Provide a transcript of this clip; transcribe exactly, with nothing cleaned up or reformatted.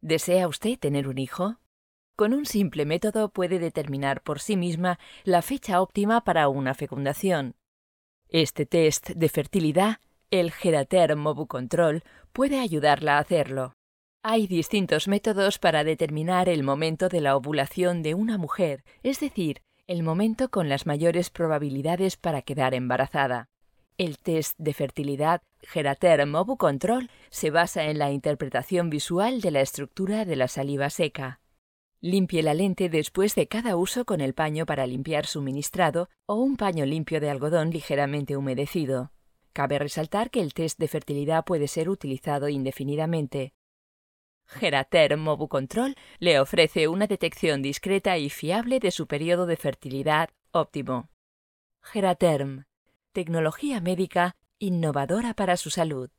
¿Desea usted tener un hijo? Con un simple método puede determinar por sí misma la fecha óptima para una fecundación. Este test de fertilidad, el Geraterm Ovucontrol, puede ayudarla a hacerlo. Hay distintos métodos para determinar el momento de la ovulación de una mujer, es decir, el momento con las mayores probabilidades para quedar embarazada. El test de fertilidad Geraterm Ovucontrol se basa en la interpretación visual de la estructura de la saliva seca. Limpie la lente después de cada uso con el paño para limpiar suministrado o un paño limpio de algodón ligeramente humedecido. Cabe resaltar que el test de fertilidad puede ser utilizado indefinidamente. Geraterm Ovucontrol le ofrece una detección discreta y fiable de su periodo de fertilidad óptimo. Geraterm, tecnología médica innovadora para su salud.